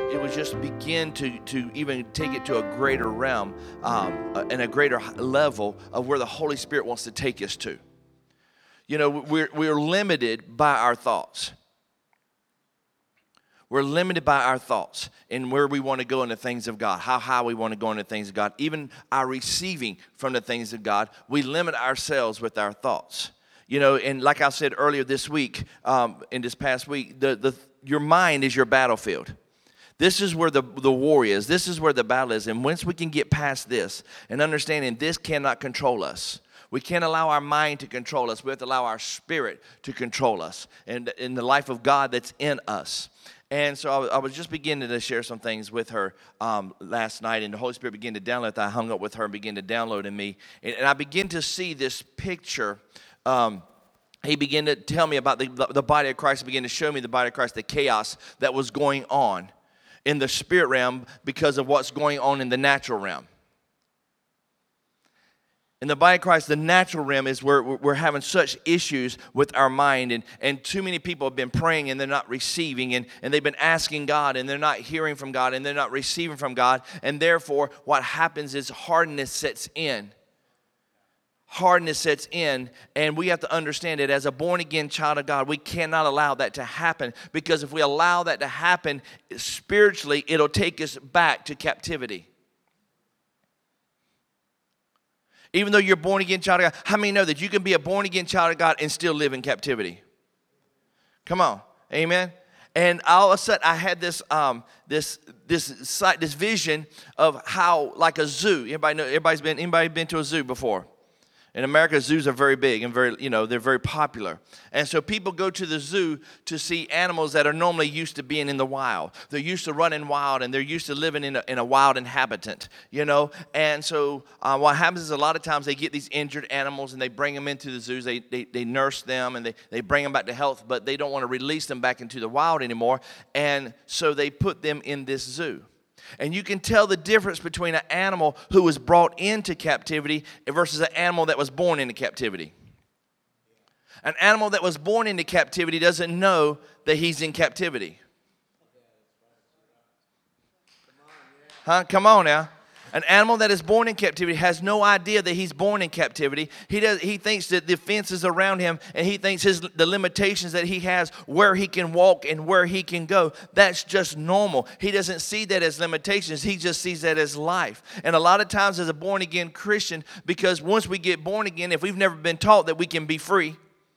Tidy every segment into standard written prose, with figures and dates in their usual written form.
it would just begin to even take it to a greater realm and a greater level of where the Holy Spirit wants to take us to. You know, we're limited by our thoughts. We're limited by our thoughts and where we want to go in the things of God, how high we want to go in the things of God, even our receiving from the things of God. We limit ourselves with our thoughts. You know, and like I said earlier this week, in this past week, your mind is your battlefield. This is where the war is. This is where the battle is. And once we can get past this and understanding this cannot control us, we can't allow our mind to control us. We have to allow our spirit to control us and in the life of God that's in us. And so I was just beginning to share some things with her last night, and the Holy Spirit began to download. I hung up with her and began to download in me. And I began to see this picture. He began to tell me about the body of Christ. He began to show me the body of Christ, the chaos that was going on in the spirit realm because of what's going on in the natural realm. In the body of Christ, the natural realm is where we're having such issues with our mind, and too many people have been praying and they're not receiving, and they've been asking God and they're not hearing from God and they're not receiving from God, and therefore what happens is hardness sets in. Hardness sets in, and we have to understand it as a born-again child of God. We cannot allow that to happen, because if we allow that to happen spiritually, it'll take us back to captivity. Even though you're a born-again child of God, how many know that you can be a born-again child of God and still live in captivity? Come on, amen? And all of a sudden, I had this vision of how, like a zoo. Anybody been to a zoo before? In America, zoos are very big and they're very popular. And so people go to the zoo to see animals that are normally used to being in the wild. They're used to running wild, and they're used to living in a wild inhabitant, you know. And so what happens is a lot of times they get these injured animals and they bring them into the zoos. They nurse them and they bring them back to health, but they don't want to release them back into the wild anymore. And so they put them in this zoo. And you can tell the difference between an animal who was brought into captivity versus an animal that was born into captivity. An animal that was born into captivity doesn't know that he's in captivity. Huh? Come on now. An animal that is born in captivity has no idea that he's born in captivity. He thinks that the fences around him, and he thinks the limitations that he has, where he can walk and where he can go, that's just normal. He doesn't see that as limitations. He just sees that as life. And a lot of times as a born-again Christian, because once we get born again, if we've never been taught that we can be free,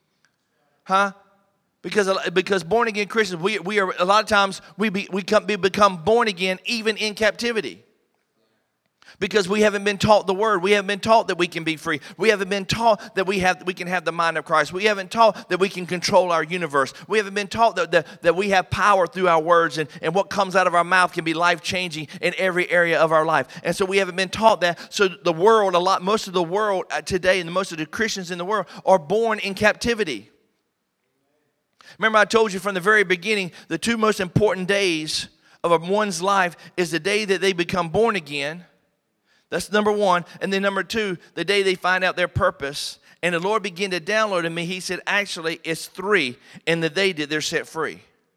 Because born-again Christians, we are a lot of times we become born again even in captivity. Because we haven't been taught the word. We haven't been taught that we can be free. We haven't been taught that we can have the mind of Christ. We haven't taught that we can control our universe. We haven't been taught that we have power through our words, and what comes out of our mouth can be life-changing in every area of our life. And so we haven't been taught that. So the world, most of the world today, and most of the Christians in the world are born in captivity. Remember, I told you from the very beginning, the two most important days of one's life is the day that they become born again. That's number one. And then number two, the day they find out their purpose. And the Lord began to download in me. He said, actually, it's three. And the day that they're set free.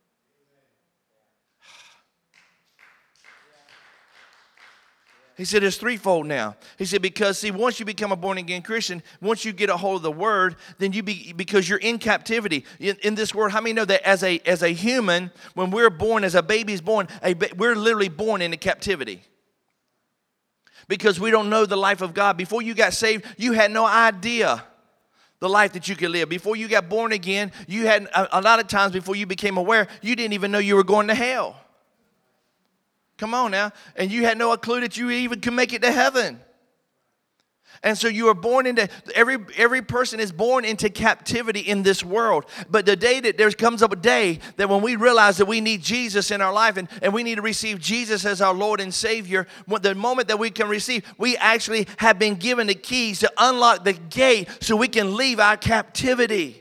He said it's threefold now. He said because, see, once you become a born-again Christian, once you get a hold of the Word, then because you're in captivity. In this world, how many know that as a human, when we're born, as a baby's born, we're literally born into captivity. Because we don't know the life of God. Before you got saved, you had no idea the life that you could live. Before you got born again, you had a lot of times before you became aware, you didn't even know you were going to hell. Come on now. And you had no clue that you even could make it to heaven. And so you are born into, every person is born into captivity in this world. But the day that there comes up a day that when we realize that we need Jesus in our life and we need to receive Jesus as our Lord and Savior, the moment that we can receive, we actually have been given the keys to unlock the gate so we can leave our captivity.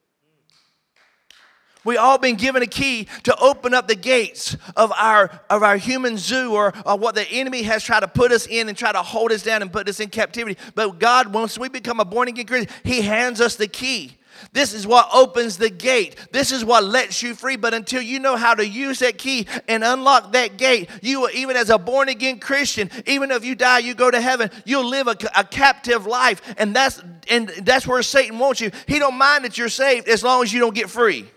We all been given a key to open up the gates of our human zoo or what the enemy has tried to put us in and try to hold us down and put us in captivity. But God, once we become a born-again Christian, He hands us the key This is what opens the gate. This is what lets you free. But until you know how to use that key and unlock that gate, you will, even as a born-again Christian, even if you die, you go to heaven, you'll live a captive life. And that's where Satan wants you. He don't mind that you're saved as long as you don't get free.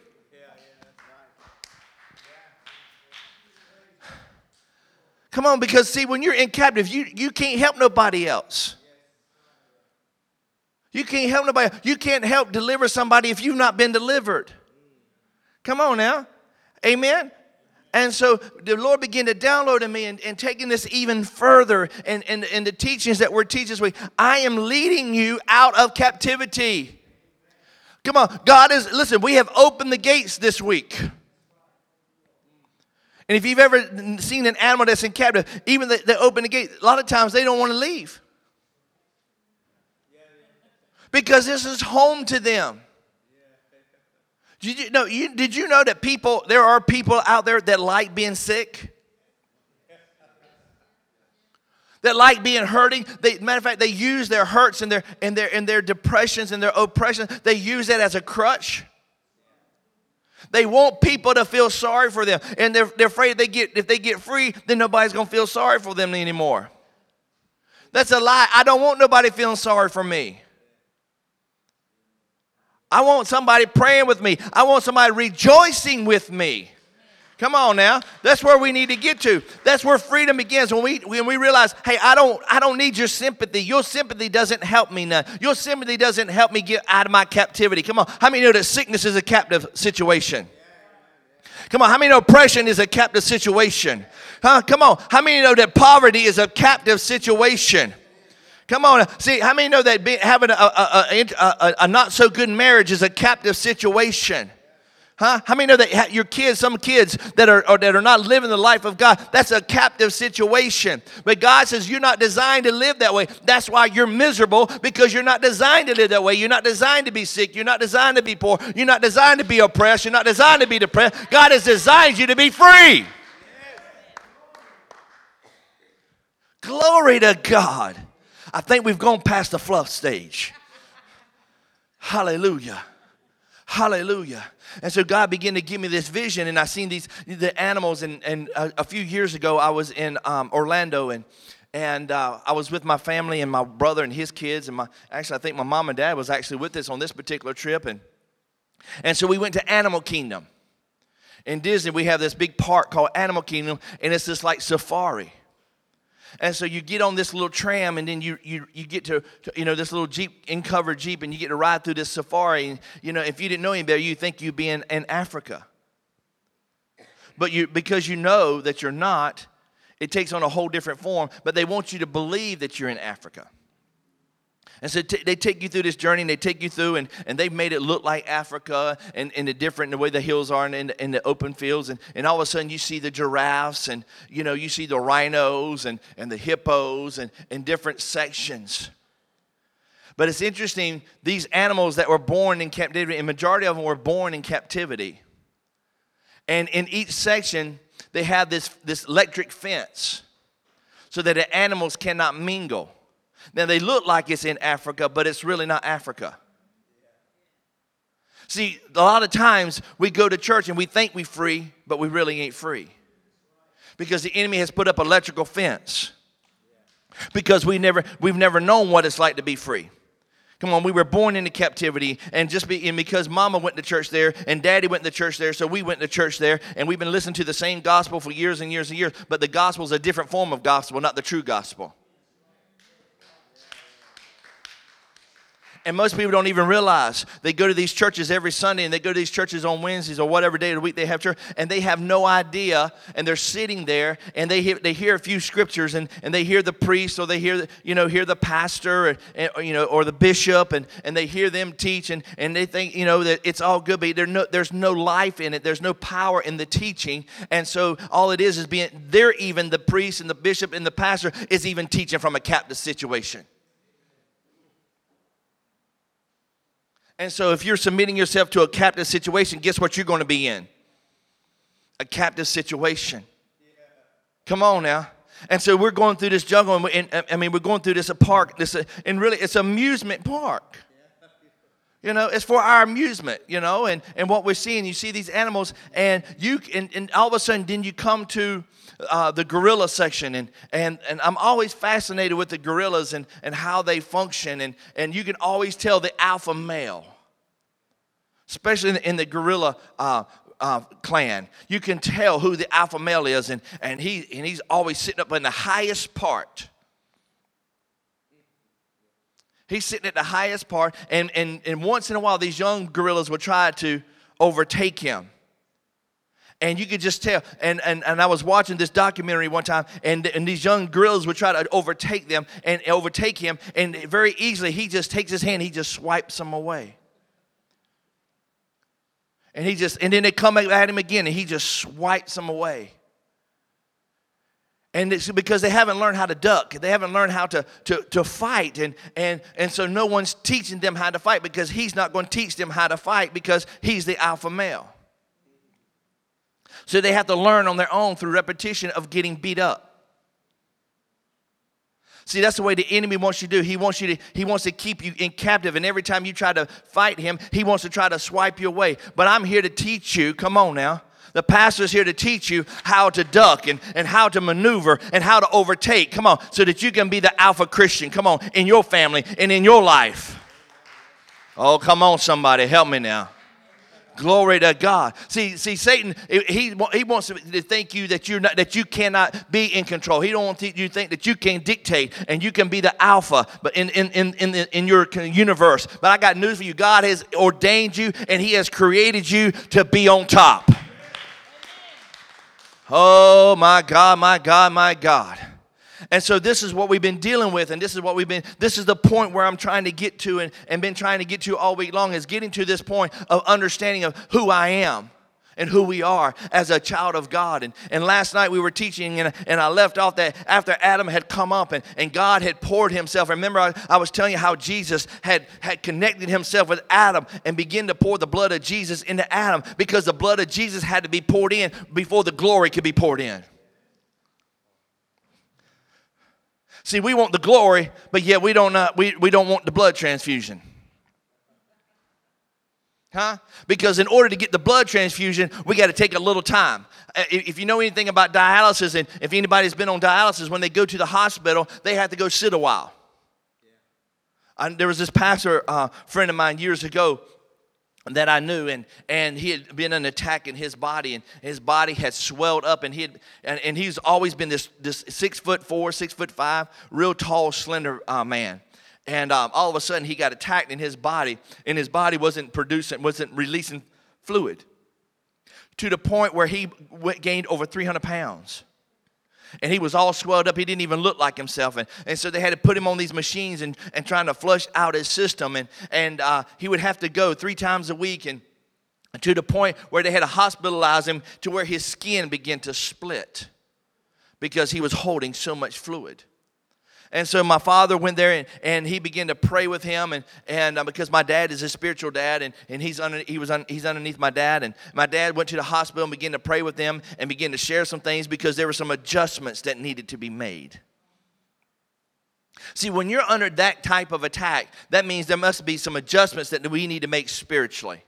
Come on, because see, when you're in captive, you can't help nobody else. You can't help nobody. You can't help deliver somebody if you've not been delivered. Come on now. Amen. And so the Lord began to download in me and taking this even further and the teachings that we're teaching this week. I am leading you out of captivity. Come on. Listen, we have opened the gates this week. And if you've ever seen an animal that's in captive, even they open the gate, a lot of times they don't want to leave. Because this is home to them. Did you know that there are people out there that like being sick? That like being hurting. Matter of fact, they use their hurts and their depressions and their oppression. They use that as a crutch. They want people to feel sorry for them. And they're afraid if they get free, then nobody's going to feel sorry for them anymore. That's a lie. I don't want nobody feeling sorry for me. I want somebody praying with me. I want somebody rejoicing with me. Come on now. That's where we need to get to. That's where freedom begins. When we realize, hey, I don't need your sympathy. Your sympathy doesn't help me now. Your sympathy doesn't help me get out of my captivity. Come on. How many know that sickness is a captive situation? Come on. How many know oppression is a captive situation? Huh? Come on. How many know that poverty is a captive situation? Come on. See, how many know that having a not so good marriage is a captive situation? Huh? How many know that your kids, some kids that are not living the life of God, that's a captive situation. But God says you're not designed to live that way. That's why you're miserable, because you're not designed to live that way. You're not designed to be sick. You're not designed to be poor. You're not designed to be oppressed. You're not designed to be depressed. God has designed you to be free. Glory to God. I think we've gone past the fluff stage. Hallelujah. Hallelujah. And so God began to give me this vision, and I seen the animals. And a few years ago, I was in Orlando, and I was with my family and my brother and his kids, and I think my mom and dad was actually with us on this particular trip, and so we went to Animal Kingdom. In Disney, we have this big park called Animal Kingdom, and it's just like safari. And so you get on this little tram, and then you get to this little Jeep, in-covered Jeep, and you get to ride through this safari. And, if you didn't know any better, you think you'd be in Africa. But because you know that you're not, it takes on a whole different form. But they want you to believe that you're in Africa. And so they take you through this journey, and they take you through, and they've made it look like Africa, and the way the hills are, and the open fields, and all of a sudden you see the giraffes, and you see the rhinos and the hippos and different sections. But it's interesting, these animals that were born in captivity, and majority of them were born in captivity. And in each section, they have this electric fence so that the animals cannot mingle. Now, they look like it's in Africa, but it's really not Africa. See, a lot of times we go to church and we think we're free, but we really ain't free. Because the enemy has put up an electrical fence. Because we've never known what it's like to be free. Come on, we were born into captivity, and because mama went to church there and daddy went to church there, so we went to church there, and we've been listening to the same gospel for years and years and years, but the gospel is a different form of gospel, not the true gospel. And most people don't even realize they go to these churches every Sunday, and they go to these churches on Wednesdays or whatever day of the week they have church, and they have no idea, and they're sitting there, and they hear a few scriptures, and they hear the priest, or they hear the pastor, or the bishop, and they hear them teach, and they think that it's all good, but there's no life in it, there's no power in the teaching, and so all it is even the priest and the bishop and the pastor is even teaching from a captive situation. And so if you're submitting yourself to a captive situation, guess what you're going to be in? A captive situation. Come on now. And so we're going through this jungle, and we're going through this park, and really it's an amusement park. You know, it's for our amusement, you know, and what we're seeing, you see these animals, and and all of a sudden, then you come to the gorilla section, and I'm always fascinated with the gorillas and how they function, and you can always tell the alpha male, especially in the gorilla clan. You can tell who the alpha male is, and he's always sitting up in the highest part. He's sitting at the highest part, and once in a while, these young gorillas would try to overtake him. And you could just tell, and I was watching this documentary one time, and these young gorillas would try to overtake him, and very easily, he just takes his hand, he just swipes them away. And then they come at him again, and he just swipes them away. And it's because they haven't learned how to duck. They haven't learned how to fight. And so no one's teaching them how to fight, because he's not going to teach them how to fight, because he's the alpha male. So they have to learn on their own through repetition of getting beat up. See, that's the way the enemy wants you to do. He wants to keep you in captive. And every time you try to fight him, he wants to try to swipe you away. But I'm here to teach you, come on now. The pastor's here to teach you how to duck and how to maneuver and how to overtake. Come on, so that you can be the alpha Christian. Come on, in your family and in your life. Oh, come on, somebody, help me now. Glory to God. See, Satan, he wants to think you that you cannot be in control. He don't want you to think that you can dictate and you can be the alpha, but in your universe. But I got news for you. God has ordained you, and he has created you to be on top. Oh, my God, my God, my God. And so this is what we've been dealing with, and this is the point where I'm trying to get to and been trying to get to all week long, is getting to this point of understanding of who I am and who we are as a child of God. And last night we were teaching, and I left off that after Adam had come up and God had poured himself. Remember, I was telling you how Jesus had connected himself with Adam and began to pour the blood of Jesus into Adam, because the blood of Jesus had to be poured in before the glory could be poured in. See, we want the glory, but yet we don't want the blood transfusion. Huh? Because in order to get the blood transfusion, we got to take a little time. If you know anything about dialysis, and if anybody's been on dialysis, when they go to the hospital, they have to go sit a while. There was this pastor friend of mine years ago that I knew, and he had been an attack in his body, and his body had swelled up, and he's always been this 6'4", 6'5", real tall, slender man. And all of a sudden, he got attacked in his body, and his body wasn't releasing fluid, to the point where he gained over 300 pounds. And he was all swelled up. He didn't even look like himself. And so they had to put him on these machines and trying to flush out his system. And he would have to go 3 times a week, and to the point where they had to hospitalize him to where his skin began to split because he was holding so much fluid. And so my father went there, and he began to pray with him, and because my dad is a spiritual dad, and he's underneath my dad, and my dad went to the hospital and began to pray with them and began to share some things, because there were some adjustments that needed to be made. See, when you're under that type of attack, that means there must be some adjustments that we need to make spiritually.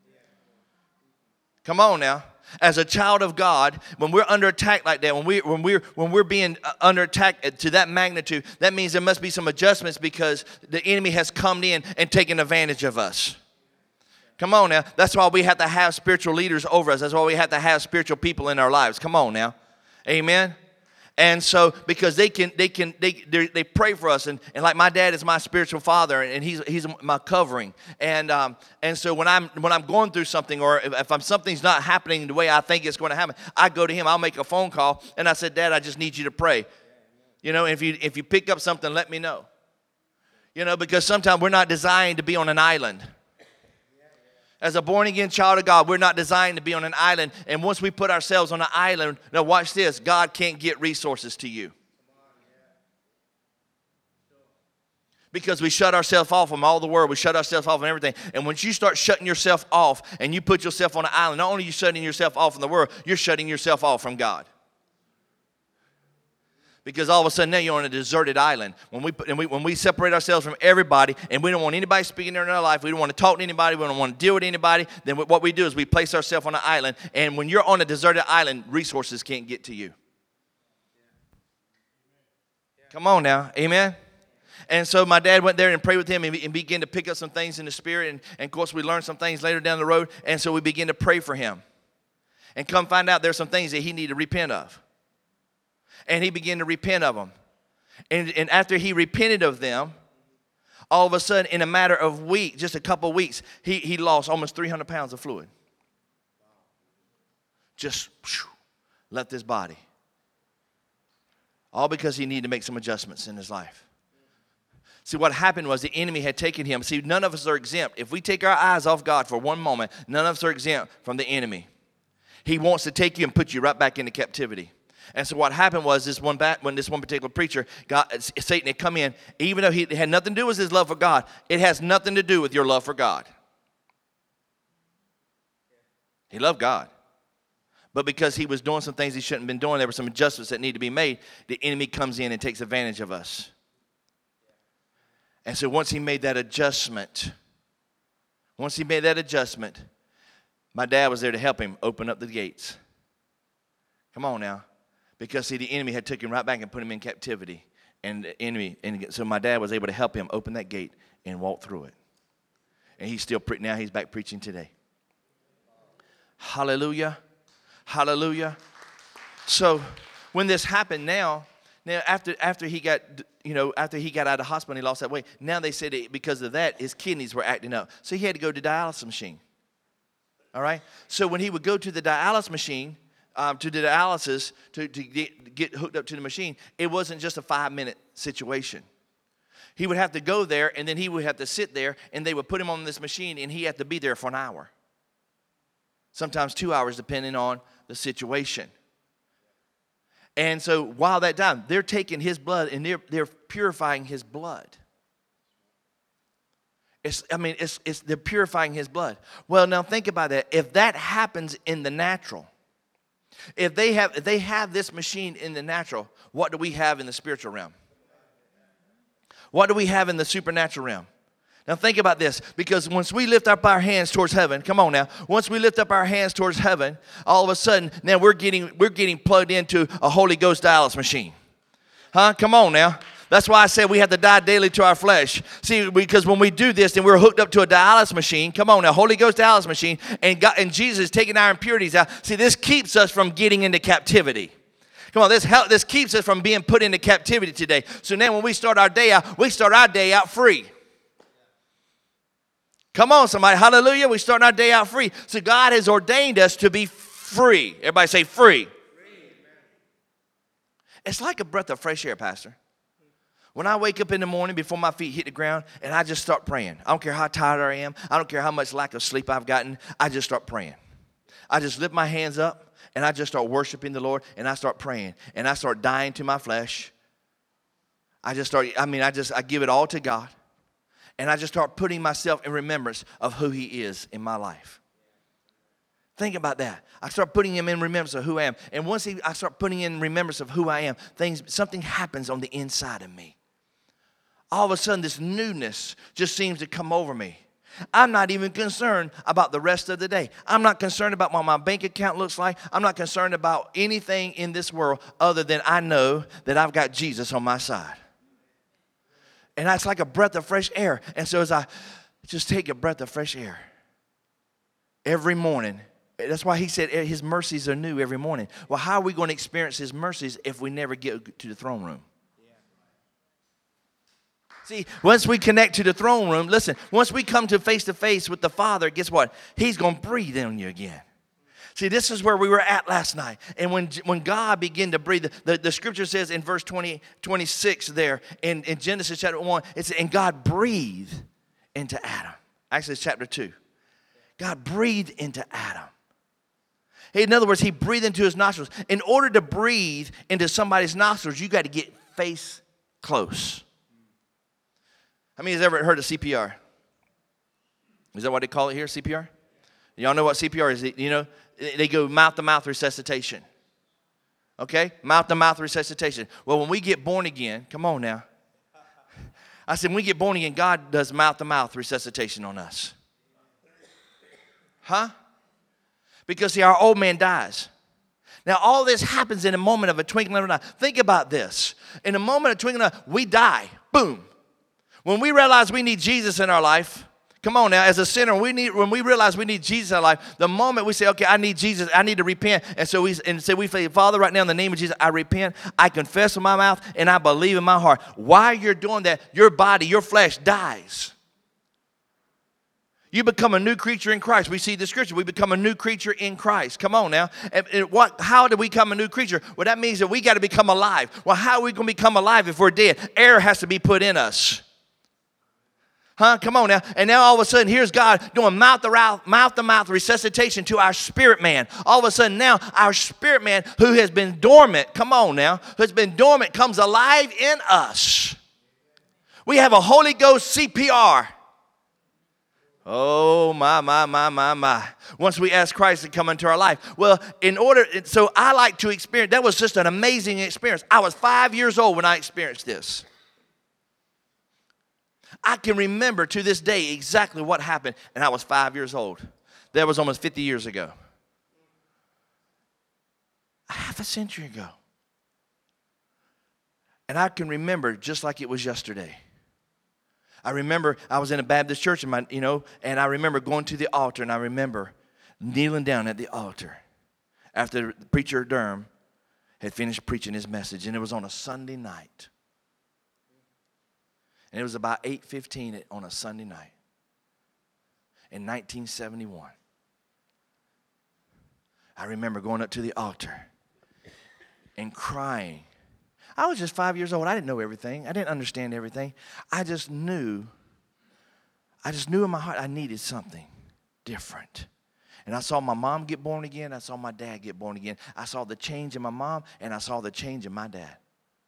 Come on now. As a child of God, when we're under attack like that, when we're being under attack to that magnitude, that means there must be some adjustments, because the enemy has come in and taken advantage of us. Come on now. That's why we have to have spiritual leaders over us. That's why we have to have spiritual people in our lives. Come on now. Amen. And so, because they pray for us, and like my dad is my spiritual father, and he's my covering, and so when I'm going through something, or if something's not happening the way I think it's going to happen, I go to him. I'll make a phone call, and I said, Dad, I just need you to pray. You know, if you pick up something, let me know. You know, because sometimes we're not designed to be on an island. As a born-again child of God, we're not designed to be on an island. And once we put ourselves on an island, now watch this, God can't get resources to you. Because we shut ourselves off from all the world. We shut ourselves off from everything. And once you start shutting yourself off and you put yourself on an island, not only are you shutting yourself off from the world, you're shutting yourself off from God. Because all of a sudden now you're on a deserted island. When we separate ourselves from everybody and we don't want anybody speaking in our life, we don't want to talk to anybody, we don't want to deal with anybody, then what we do is we place ourselves on an island. And when you're on a deserted island, resources can't get to you. Come on now. Amen. And so my dad went there and prayed with him and began to pick up some things in the spirit. And of course, we learned some things later down the road. And so we began to pray for him. And come find out there's some things that he needed to repent of. And he began to repent of them. And after he repented of them, all of a sudden, in a matter of weeks, just a couple of weeks, he lost almost 300 pounds of fluid. Just left his body. All because he needed to make some adjustments in his life. See, what happened was the enemy had taken him. See, none of us are exempt. If we take our eyes off God for one moment, none of us are exempt from the enemy. He wants to take you and put you right back into captivity. And so what happened was when this one particular preacher, Satan had come in, even though he had nothing to do with his love for God, it has nothing to do with your love for God. He loved God. But because he was doing some things he shouldn't have been doing, there were some adjustments that needed to be made, the enemy comes in and takes advantage of us. And so once he made that adjustment, my dad was there to help him open up the gates. Come on now. Because, see, the enemy had taken him right back and put him in captivity. And so my dad was able to help him open that gate and walk through it. And he's still, now he's back preaching today. Hallelujah. Hallelujah. So when this happened now after he got out of the hospital and he lost that weight, now they said because of that, his kidneys were acting up. So he had to go to the dialysis machine. All right? So when he would go to the dialysis machine, to the dialysis, to get hooked up to the machine, it wasn't just a 5-minute situation. He would have to go there, and then he would have to sit there, and they would put him on this machine, and he had to be there for an hour. Sometimes 2 hours, depending on the situation. And so while that time, they're taking his blood, and they're purifying his blood. They're purifying his blood. Well, now think about that. If that happens in the natural, if they have this machine in the natural, what do we have in the spiritual realm? What do we have in the supernatural realm? Now think about this, because once we lift up our hands towards heaven, come on now, once we lift up our hands towards heaven, all of a sudden, now we're getting plugged into a Holy Ghost dialysis machine. Huh? Come on now. That's why I said we have to die daily to our flesh. See, because when we do this, then we're hooked up to a dialysis machine. Come on now, Holy Ghost dialysis machine, and Jesus is taking our impurities out. See, this keeps us from getting into captivity. Come on, this keeps us from being put into captivity today. So now when we start our day out free. Come on, somebody. Hallelujah. We start our day out free. So God has ordained us to be free. Everybody say free. It's like a breath of fresh air, Pastor. When I wake up in the morning before my feet hit the ground and I just start praying. I don't care how tired I am. I don't care how much lack of sleep I've gotten. I just start praying. I just lift my hands up and I just start worshiping the Lord and I start praying. And I start dying to my flesh. I give it all to God. And I just start putting myself in remembrance of who He is in my life. Think about that. I start putting Him in remembrance of who I am. And once I start putting in remembrance of who I am, something happens on the inside of me. All of a sudden, this newness just seems to come over me. I'm not even concerned about the rest of the day. I'm not concerned about what my bank account looks like. I'm not concerned about anything in this world other than I know that I've got Jesus on my side. And that's like a breath of fresh air. And so as I just take a breath of fresh air every morning, that's why He said His mercies are new every morning. Well, how are we going to experience His mercies if we never get to the throne room? See, once we connect to the throne room, listen, once we come to face with the Father, guess what? He's going to breathe on you again. See, this is where we were at last night. And when God began to breathe, the scripture says in verse 26 there, in Genesis chapter 1, it says, and God breathed into Adam. Actually, it's chapter 2. God breathed into Adam. In other words, He breathed into his nostrils. In order to breathe into somebody's nostrils, you got to get face close. How many has ever heard of CPR? Is that what they call it here, CPR? Y'all know what CPR is? You know, they go mouth-to-mouth resuscitation. Okay? Mouth-to-mouth resuscitation. Well, when we get born again, come on now. I said, when we get born again, God does mouth-to-mouth resuscitation on us. Huh? Because, see, our old man dies. Now, all this happens in a moment of a twinkling of an eye. Think about this. In a moment of twinkling of an eye, we die. Boom. When we realize we need Jesus in our life, come on now, as a sinner, when we realize we need Jesus in our life, the moment we say, okay, I need Jesus, I need to repent. And so we say, Father, right now in the name of Jesus, I repent, I confess with my mouth, and I believe in my heart. While you're doing that, your body, your flesh dies. You become a new creature in Christ. We see the scripture. We become a new creature in Christ. Come on now. How do we become a new creature? Well, that means that we got to become alive. Well, how are we going to become alive if we're dead? Air has to be put in us. Huh? Come on now. And now all of a sudden, here's God doing mouth-to-mouth resuscitation to our spirit man. All of a sudden now, our spirit man who has been dormant, come on now, who has been dormant comes alive in us. We have a Holy Ghost CPR. Oh, my. Once we ask Christ to come into our life. Well, so I like to experience, that was just an amazing experience. I was 5 years old when I experienced this. I can remember to this day exactly what happened, and I was 5 years old. That was almost 50 years ago. Half a century ago. And I can remember just like it was yesterday. I remember I was in a Baptist church, and I remember going to the altar, and I remember kneeling down at the altar after the preacher Durham had finished preaching his message, and it was on a Sunday night. And it was about 8:15 on a Sunday night in 1971. I remember going up to the altar and crying. I was just 5 years old. I didn't know everything. I didn't understand everything. I just knew in my heart I needed something different. And I saw my mom get born again. I saw my dad get born again. I saw the change in my mom, and I saw the change in my dad.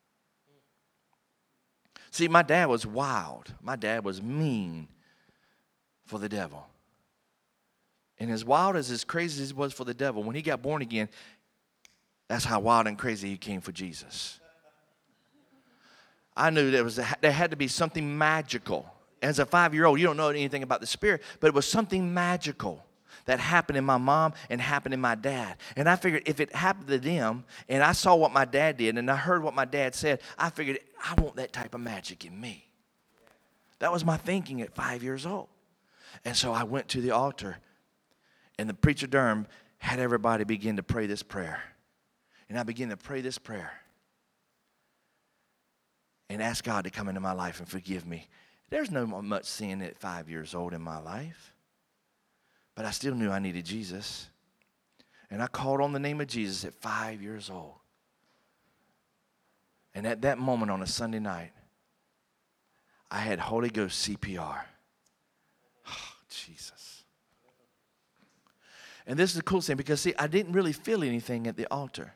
See, my dad was wild. My dad was mean for the devil. And as wild as crazy as he was for the devil, when he got born again, that's how wild and crazy he came for Jesus. I knew there had to be something magical. As a 5-year-old, you don't know anything about the Spirit, but it was something magical that happened in my mom and happened in my dad. And I figured if it happened to them, and I saw what my dad did, and I heard what my dad said, I figured I want that type of magic in me. That was my thinking at 5 years old. And so I went to the altar, and the preacher Durham had everybody begin to pray this prayer. And I began to pray this prayer and ask God to come into my life and forgive me. There's no much sin at 5 years old in my life. But I still knew I needed Jesus. And I called on the name of Jesus at 5 years old. And at that moment on a Sunday night, I had Holy Ghost CPR. Oh, Jesus. And this is the cool thing because, see, I didn't really feel anything at the altar.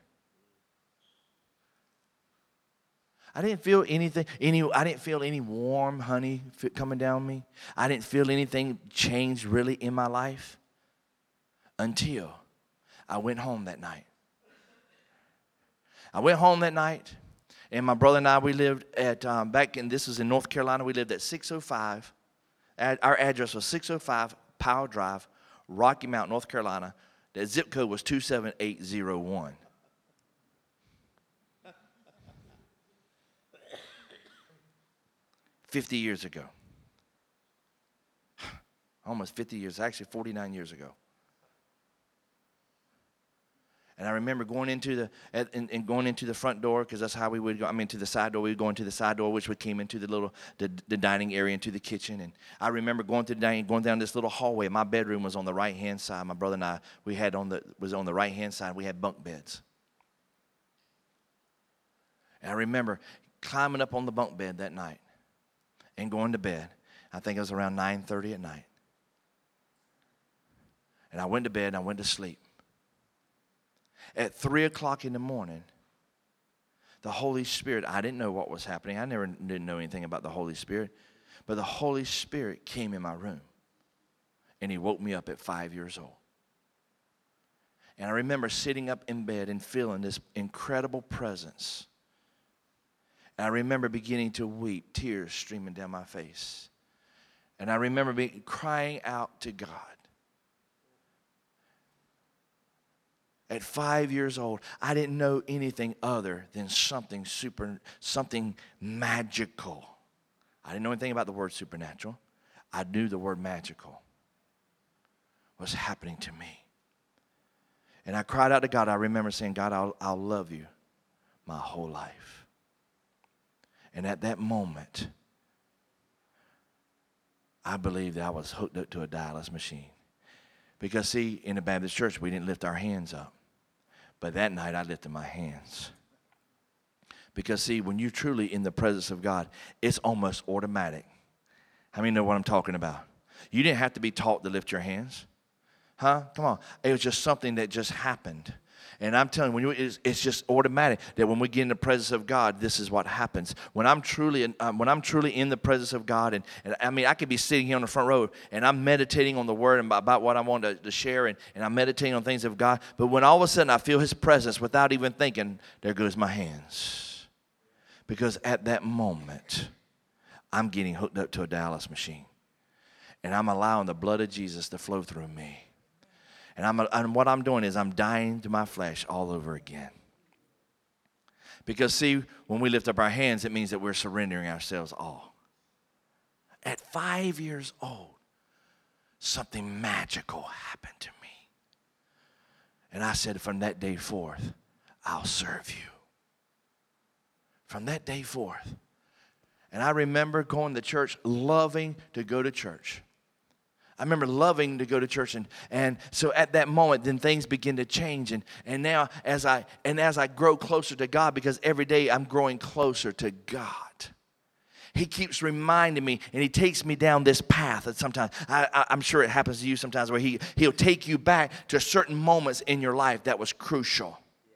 I didn't feel anything, I didn't feel any warm honey coming down me. I didn't feel anything change really in my life until I went home that night. I went home that night, and my brother and I, we lived at, this was in North Carolina, we lived at 605. Our address was 605 Powell Drive, Rocky Mount, North Carolina. The zip code was 27801. $50 years ago. Almost 50 years, actually 49 years ago. And I remember going into the front door, because that's how we would go. To the side door. We would go into the side door, which we came into the dining area, into the kitchen. And I remember going down this little hallway. My bedroom was on the right hand side. My brother and I, was on the right hand side. We had bunk beds. And I remember climbing up on the bunk bed that night and going to bed. I think it was around 9:30 at night. And I went to bed and I went to sleep. At 3 o'clock in the morning, the Holy Spirit, I didn't know what was happening. I didn't know anything about the Holy Spirit. But the Holy Spirit came in my room. And he woke me up at 5 years old. And I remember sitting up in bed and feeling this incredible presence. And I remember beginning to weep, tears streaming down my face. And I remember crying out to God. At 5 years old, I didn't know anything other than something magical. I didn't know anything about the word supernatural. I knew the word magical was happening to me. And I cried out to God. I remember saying, God, I'll love you my whole life. And at that moment, I believed that I was hooked up to a dialysis machine. Because, see, in the Baptist church, we didn't lift our hands up. But that night, I lifted my hands. Because, see, when you're truly in the presence of God, it's almost automatic. How many know what I'm talking about? You didn't have to be taught to lift your hands. Huh? Come on. It was just something that just happened. And I'm telling you, it's just automatic that when we get in the presence of God, this is what happens. When I'm truly in the presence of God, and I mean, I could be sitting here on the front row, and I'm meditating on the Word and about what I want to share, and I'm meditating on things of God. But when all of a sudden I feel His presence without even thinking, there goes my hands. Because at that moment, I'm getting hooked up to a dialysis machine. And I'm allowing the blood of Jesus to flow through me. And what I'm doing is I'm dying to my flesh all over again. Because, see, when we lift up our hands, it means that we're surrendering ourselves all. At 5 years old, something magical happened to me. And I said, from that day forth, I'll serve you. From that day forth. And I remember going to church, loving to go to church. I remember loving to go to church, and so at that moment, then things begin to change, and now as I grow closer to God, because every day I'm growing closer to God, He keeps reminding me, and He takes me down this path. That sometimes I'm sure it happens to you sometimes, where He'll take you back to certain moments in your life that was crucial.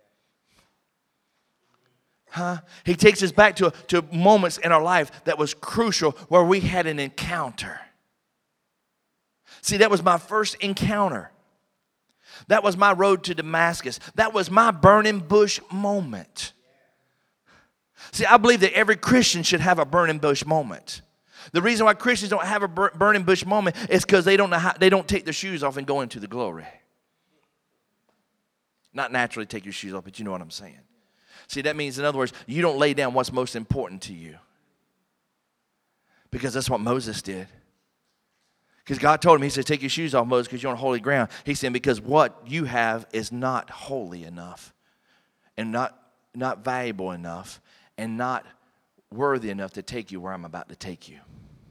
Huh? He takes us back to moments in our life that was crucial, where we had an encounter. See, that was my first encounter. That was my road to Damascus. That was my burning bush moment. See, I believe that every Christian should have a burning bush moment. The reason why Christians don't have a burning bush moment is because they don't take their shoes off and go into the glory. Not naturally take your shoes off, but you know what I'm saying. See, that means, in other words, you don't lay down what's most important to you. Because that's what Moses did. Because God told him, He said, take your shoes off, Moses, because you're on holy ground. He said, because what you have is not holy enough, and not valuable enough, and not worthy enough to take you where I'm about to take you.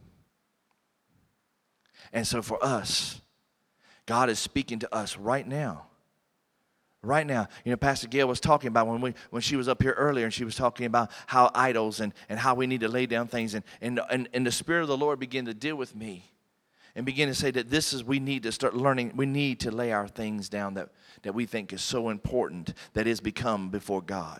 And so for us, God is speaking to us right now. Right now, you know, Pastor Gail was talking about when she was up here earlier, and she was talking about how idols and how we need to lay down things, and the Spirit of the Lord began to deal with me. And begin to say that we need to start learning, we need to lay our things down that we think is so important, that is become before God.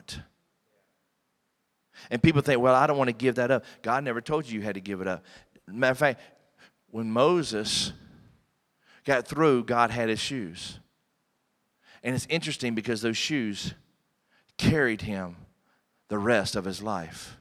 And people think, well, I don't want to give that up. God never told you had to give it up. Matter of fact, when Moses got through, God had his shoes. And it's interesting because those shoes carried him the rest of his life.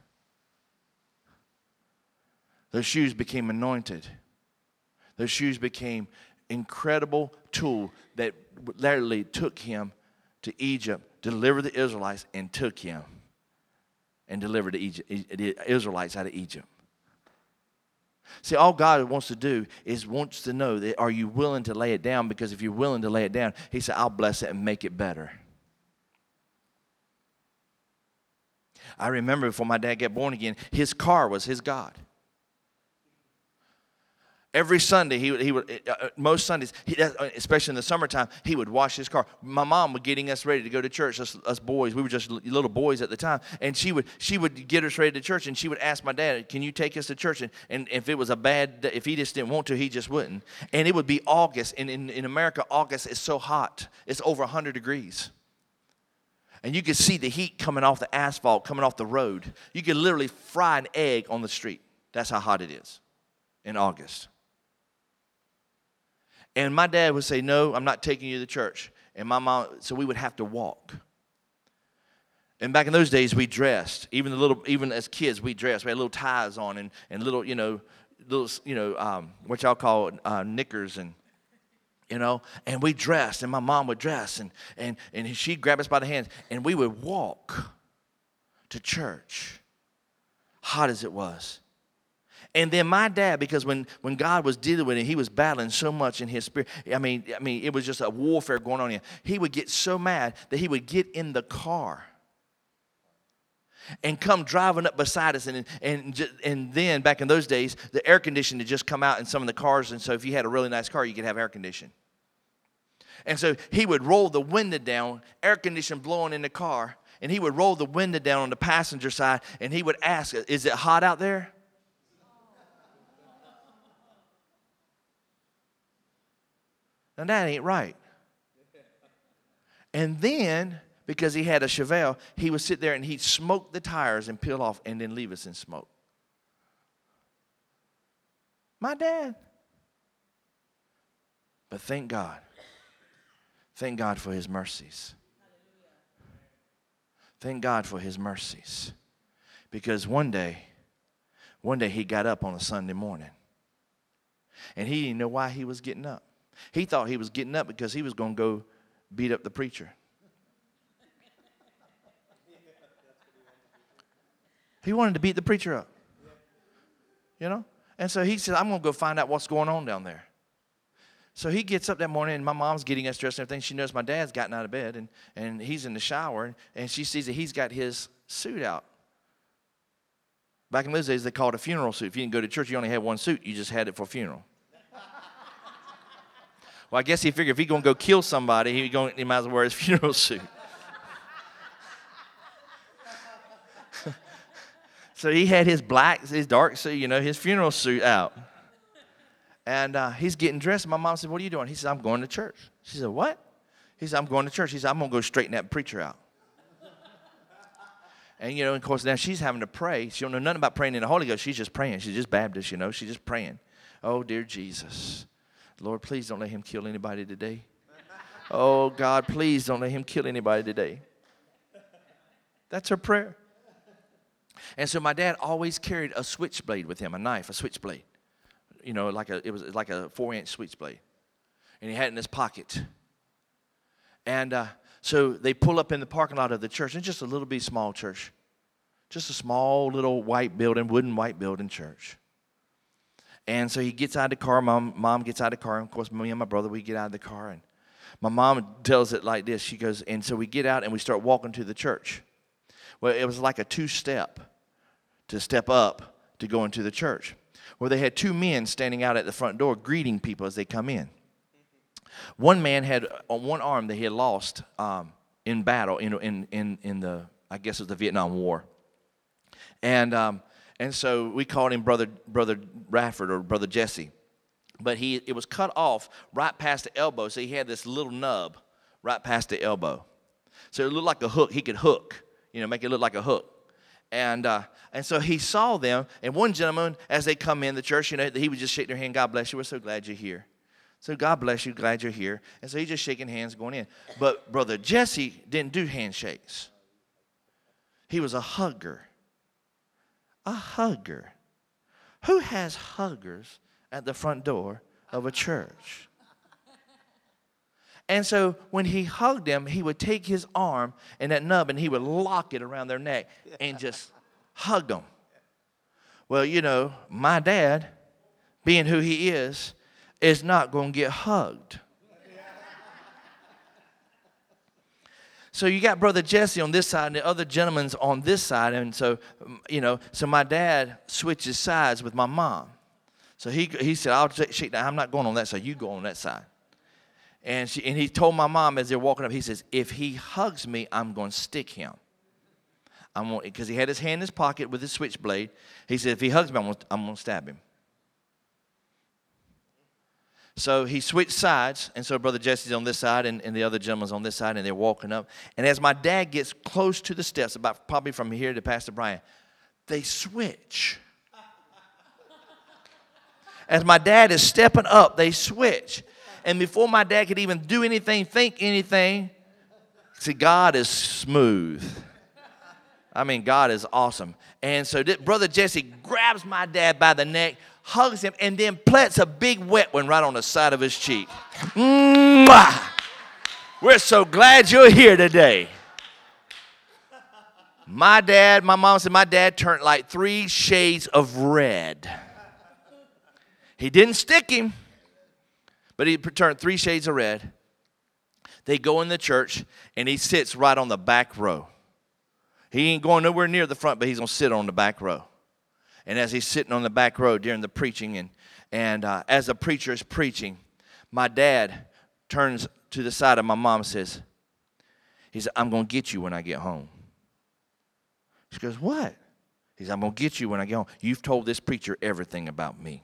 Those shoes became anointed. Those shoes became incredible tool that literally took him to Egypt, delivered the Israelites, and took him and delivered the Israelites out of Egypt. See, all God wants to do is wants to know that, are you willing to lay it down? Because if you're willing to lay it down, He said, I'll bless it and make it better. I remember before my dad got born again, his car was his God. Every Sunday, he would most Sundays, especially in the summertime, he would wash his car. My mom was getting us ready to go to church, us boys. We were just little boys at the time. And she would get us ready to church, and she would ask my dad, can you take us to church? And if it was a bad day, if he just didn't want to, he just wouldn't. And it would be August. And in America, August is so hot. It's over 100 degrees. And you could see the heat coming off the asphalt, coming off the road. You could literally fry an egg on the street. That's how hot it is in August. And my dad would say, no, I'm not taking you to church. And my mom, so we would have to walk. And back in those days, we dressed. Even as kids, we dressed. We had little ties on and little, what y'all call knickers and and we dressed, and my mom would dress, and she'd grab us by the hands, and we would walk to church, hot as it was. And then my dad, because when God was dealing with it, he was battling so much in his spirit. I mean, it was just a warfare going on here. He would get so mad that he would get in the car and come driving up beside us. And then back in those days, the air conditioning had just come out in some of the cars. And so if you had a really nice car, you could have air conditioning. And so he would roll the window down, air conditioning blowing in the car. And he would roll the window down on the passenger side. And he would ask, is it hot out there? Now that ain't right. And then, because he had a Chevelle, he would sit there and he'd smoke the tires and peel off and then leave us in smoke. My dad. But thank God. Thank God for his mercies. Thank God for his mercies. Because one day he got up on a Sunday morning. And he didn't know why he was getting up. He thought he was getting up because he was going to go beat up the preacher. He wanted to beat the preacher up. And so he said, I'm going to go find out what's going on down there. So he gets up that morning, and my mom's getting us dressed and everything. She knows my dad's gotten out of bed, and he's in the shower, and she sees that he's got his suit out. Back in those days, they called it a funeral suit. If you didn't go to church, you only had one suit. You just had it for a funeral. Well, I guess he figured if he's going to go kill somebody, he might as well wear his funeral suit. So he had his dark suit, his funeral suit out. And he's getting dressed. My mom said, what are you doing? He said, I'm going to church. She said, what? He said, I'm going to church. He said, I'm going to go straighten that preacher out. And, of course, now she's having to pray. She don't know nothing about praying in the Holy Ghost. She's just praying. She's just Baptist, She's just praying. Oh, dear Jesus. Lord, please don't let him kill anybody today. Oh, God, please don't let him kill anybody today. That's her prayer. And so my dad always carried a switchblade with him, a knife, a switchblade. It was like a 4-inch switchblade. And he had it in his pocket. And so they pull up in the parking lot of the church. And just a little bitty small church. Just a small little wooden white building church. And so he gets out of the car. Mom gets out of the car. And of course, me and my brother, we get out of the car. And my mom tells it like this. She goes, and so we get out and we start walking to the church. Well, it was like a 2-step to step up to go into the church. Where they had 2 men standing out at the front door greeting people as they come in. One man had on one arm that he had lost in battle in the, I guess it was the Vietnam War. And so we called him Brother Rafford or Brother Jesse. But it was cut off right past the elbow, so he had this little nub right past the elbow. So it looked like a hook. He could hook, make it look like a hook. And so he saw them, and one gentleman, as they come in the church, he would just shake their hand. God bless you. We're so glad you're here. So God bless you. Glad you're here. And so he's just shaking hands going in. But Brother Jesse didn't do handshakes. He was a hugger. A hugger. Who has huggers at the front door of a church? And so when he hugged them, he would take his arm and that nub and he would lock it around their neck and just hug them. Well, my dad, being who he is not going to get hugged. So you got Brother Jesse on this side and the other gentleman's on this side. And so, so my dad switches sides with my mom. So he said, I'll shake that. I'm not going on that side. You go on that side. And he told my mom as they're walking up, he says, if he hugs me, I'm going to stick him. Because he had his hand in his pocket with his switchblade. He said, if he hugs me, I'm going to stab him. So he switched sides, and so Brother Jesse's on this side, and the other gentleman's on this side, and they're walking up. And as my dad gets close to the steps, about probably from here to Pastor Brian, they switch. As my dad is stepping up, they switch. And before my dad could even do anything, think anything, see, God is smooth. I mean, God is awesome. And so Brother Jesse grabs my dad by the neck, hugs him, and then plants a big wet one right on the side of his cheek. Mwah! We're so glad you're here today. My mom said my dad turned like 3 shades of red. He didn't stick him, but he turned 3 shades of red. They go in the church, and he sits right on the back row. He ain't going nowhere near the front, but he's going to sit on the back row. And as he's sitting on the back row during the preaching, and as the preacher is preaching, my dad turns to the side of my mom and says, I'm going to get you when I get home. She goes, what? He said, I'm going to get you when I get home. You've told this preacher everything about me.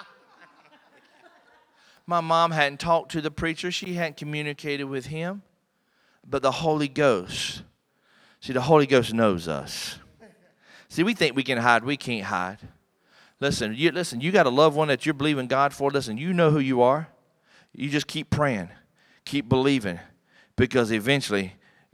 My mom hadn't talked to the preacher. She hadn't communicated with him. But the Holy Ghost, see, the Holy Ghost knows us. See, we think we can hide. We can't hide. Listen, you got a loved one that you're believing God for. Listen, you know who you are. You just keep praying. Keep believing. Because eventually,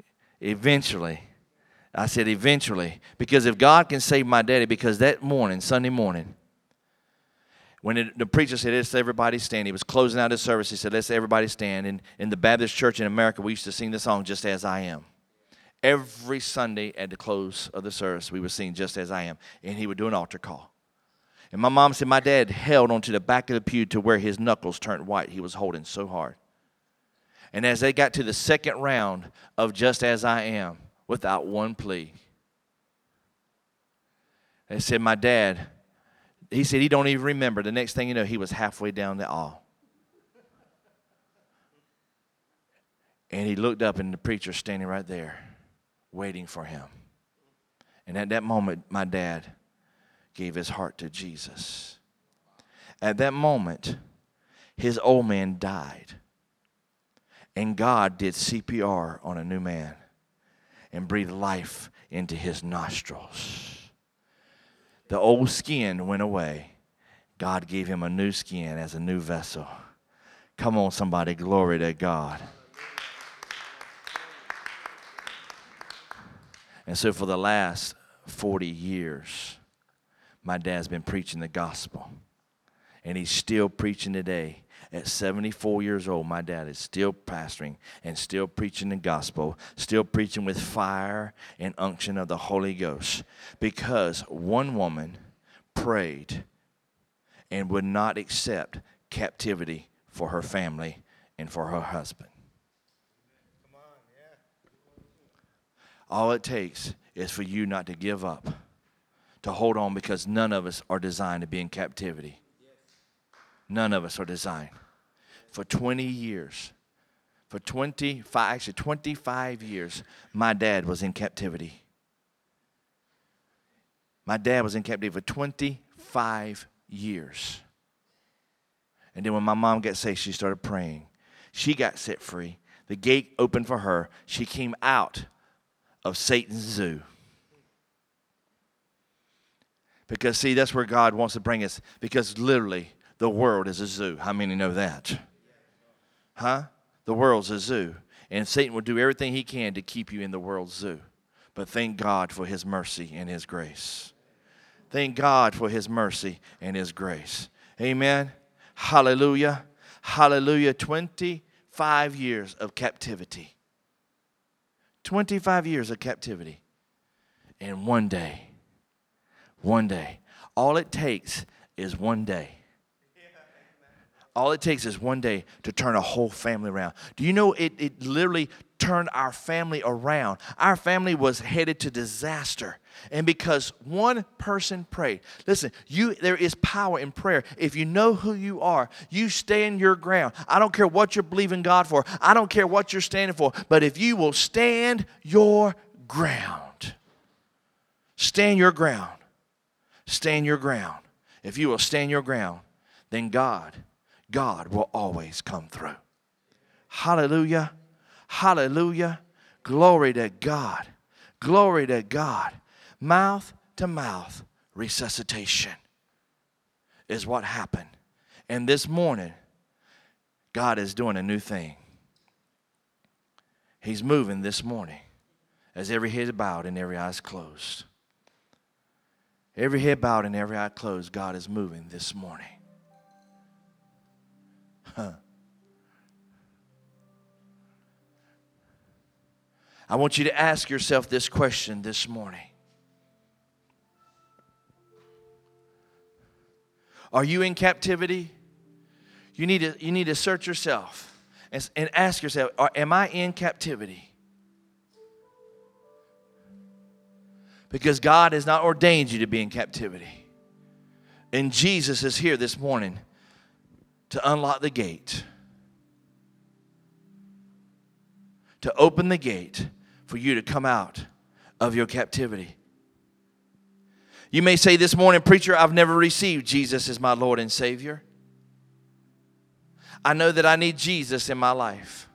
I said eventually, because if God can save my daddy, because that morning, Sunday morning, when the preacher said, let's everybody stand, he was closing out his service, he said, let's everybody stand. And in the Baptist church in America, we used to sing the song, Just As I Am. Every Sunday at the close of the service, we would sing Just As I Am. And he would do an altar call. And my mom said my dad held onto the back of the pew to where his knuckles turned white. He was holding so hard. And as they got to the second round of Just As I Am, without one plea, they said my dad, he said he don't even remember. The next thing you know, he was halfway down the aisle. And he looked up, and the preacher standing right there, waiting for him. And at that moment, my dad gave his heart to Jesus. At that moment, his old man died. And God did CPR on a new man and breathed life into his nostrils. The old skin went away. God gave him a new skin as a new vessel. Come on, somebody, glory to God. And so for the last 40 years, my dad's been preaching the gospel. And he's still preaching today. At 74 years old, my dad is still pastoring and still preaching the gospel, still preaching with fire and unction of the Holy Ghost. Because one woman prayed and would not accept captivity for her family and for her husband. All it takes is for you not to give up, to hold on, because none of us are designed to be in captivity. None of us are designed. For 20 years, for 25 years, my dad was in captivity. My dad was in captivity for 25 years. And then when my mom got saved, she started praying. She got set free. The gate opened for her. She came out of Satan's zoo. Because, see, that's where God wants to bring us. Because literally, the world is a zoo. How many know that? Huh? The world's a zoo. And Satan will do everything he can to keep you in the world's zoo. But thank God for his mercy and his grace. Thank God for his mercy and his grace. Amen. Hallelujah. Hallelujah. 25 years of captivity. 25 years of captivity. And one day, all it takes is one day. All it takes is one day to turn a whole family around. Do you know it literally turned our family around? Our family was headed to disaster. And because one person prayed. Listen, there is power in prayer. If you know who you are, you stand your ground. I don't care what you're believing God for. I don't care what you're standing for. But if you will stand your ground. Stand your ground. Stand your ground. If you will stand your ground, then God will always come through. Hallelujah. Hallelujah. Glory to God. Glory to God. Mouth to mouth resuscitation is what happened. And this morning, God is doing a new thing. He's moving this morning as every head is bowed and every eye is closed. Every head bowed and every eye closed, God is moving this morning. I want you to ask yourself this question this morning. Are you in captivity? You need to search yourself and ask yourself, am I in captivity? Because God has not ordained you to be in captivity. And Jesus is here this morning to unlock the gate, to open the gate for you to come out of your captivity. You may say this morning, preacher, I've never received Jesus as my Lord and Savior. I know that I need Jesus in my life.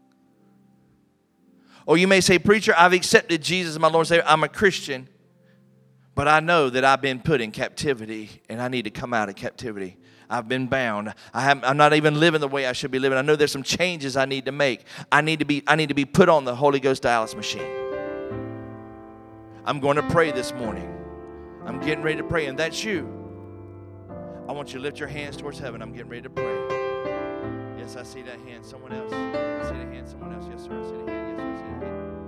Or you may say, preacher, I've accepted Jesus as my Lord and Savior. I'm a Christian, but I know that I've been put in captivity and I need to come out of captivity. I've been bound. I'm not even living the way I should be living. I know there's some changes I need to make. I need to be put on the Holy Ghost dialysis machine. I'm going to pray this morning. I'm getting ready to pray, and that's you. I want you to lift your hands towards heaven. I'm getting ready to pray. Yes, I see that hand. Someone else. I see the hand. Someone else. Yes, sir. I see the hand. Yes, sir. I see the hand.